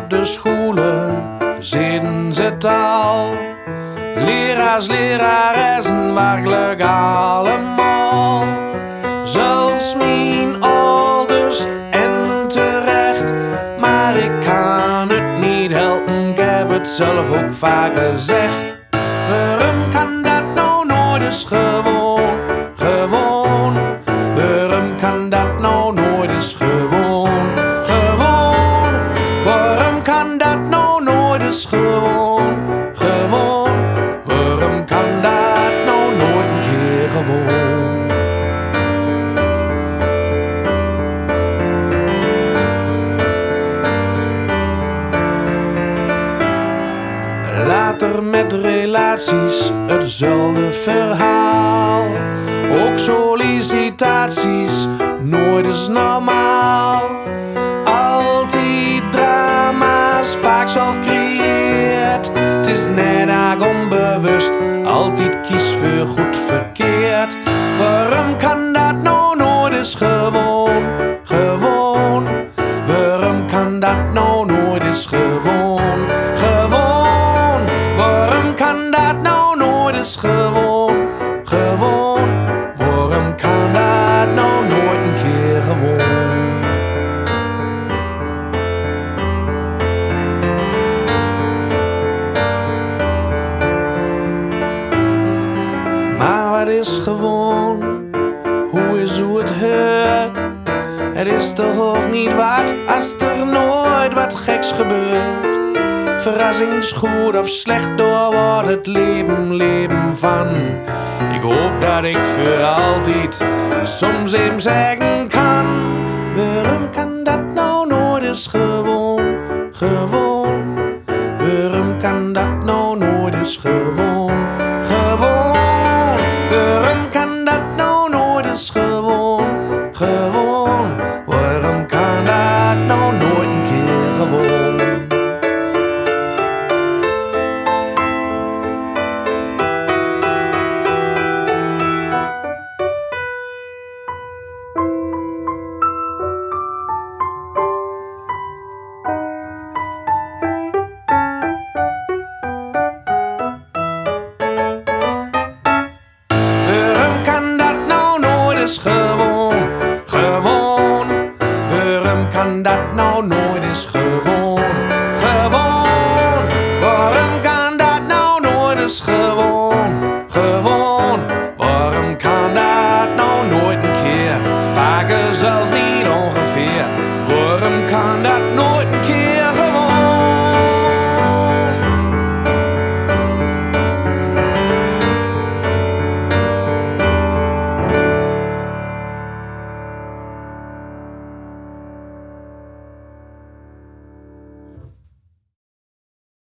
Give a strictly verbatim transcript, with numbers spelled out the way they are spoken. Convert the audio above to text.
de scholen zitten ze taal. Leraars, leraressen, werkelijk allemaal. Zelfs mijn ouders en terecht. Maar ik kan het niet helpen, ik heb het zelf ook vaak gezegd. Waarom kan dat nou nooit eens gewoon, gewoon? Waarom kan dat nou nooit eens gewoon, gewoon? Waarom kan dat nou nooit eens gewoon, gewoon? Waarom kan dat nou nooit een keer gewoon? Later met relaties hetzelfde verhaal. Ook sollicitaties, nooit eens normaal. Altijd drama's, vaak zelf creëert. Het is net ook onbewust, altijd kies voor goed verkeerd. Waarom kan dat nou nooit eens gewoon, gewoon? Waarom kan dat nou nooit eens gewoon, gewoon? Waarom kan dat nou nooit eens gewoon, gewoon? Waarom kan dat nou nooit een keer gewoon? Maar wat is gewoon? Hoe is hoe het hoort? Het is toch ook niet wat als er nooit wat geks gebeurt. Verrassingsgoed of slecht door wordt het leven, leven van. Ik hoop dat ik voor altijd soms even zeggen kan. Waarom kan dat nou nooit eens gewoon, gewoon? Waarom kan dat nou nooit eens gewoon, gewoon? Waarom kan dat nou nooit eens gewoon, gewoon? Waarom kan dat nou nooit een keer gewoon? Gewoon, gewoon. Waarom kan dat nou nooit eens gewoon, gewoon? Waarom kan dat nou nooit eens gewoon, gewoon? Waarom kan dat nou nooit een keer vaker zelfs niet?